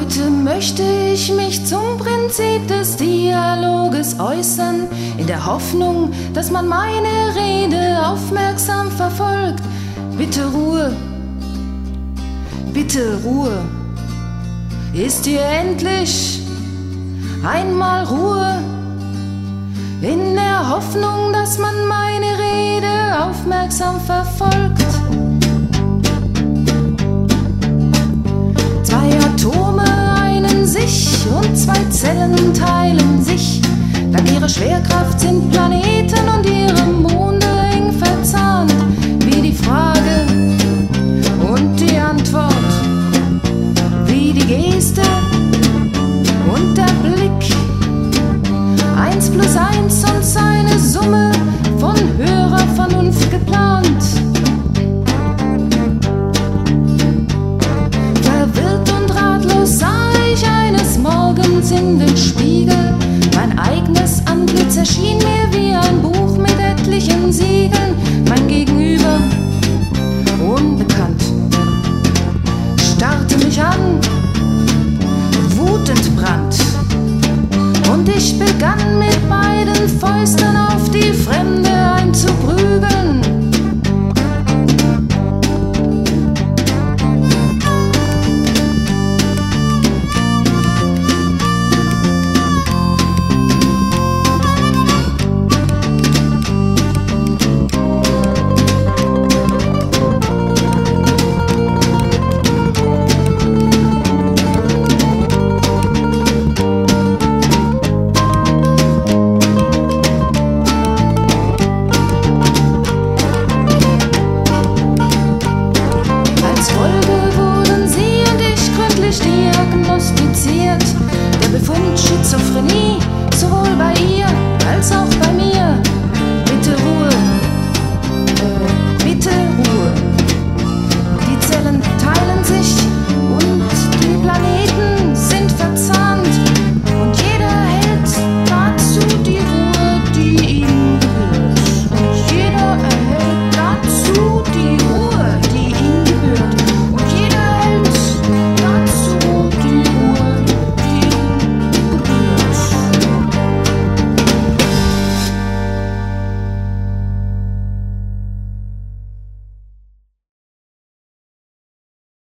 Heute möchte ich mich zum Prinzip des Dialoges äußern, in der Hoffnung, dass man meine Rede aufmerksam verfolgt. Bitte Ruhe, bitte Ruhe. Ist hier endlich einmal Ruhe? In der Hoffnung, dass man meine Rede aufmerksam verfolgt. Zwei Atome einen sich und zwei Zellen teilen sich. Dank ihrer Schwerkraft sind Planeten und ihre Monde eng verzahnt. Wie die Frage und die Antwort, wie die Geste und der Blick. 1 plus 1 und seine Summe von höherer Vernunft geplant. Verwirrt und ratlos sah ich eines Morgens in den Spiegel. Mein eigenes Antlitz erschien mir wie ein Buch mit etlichen Siegeln. Mein Gegenüber, unbekannt, starrte mich an, wutentbrannt. Und ich begann mit beiden Fäusten auf die Fremde einzuprügeln. Der Befund Schizophrenie, sowohl bei ihr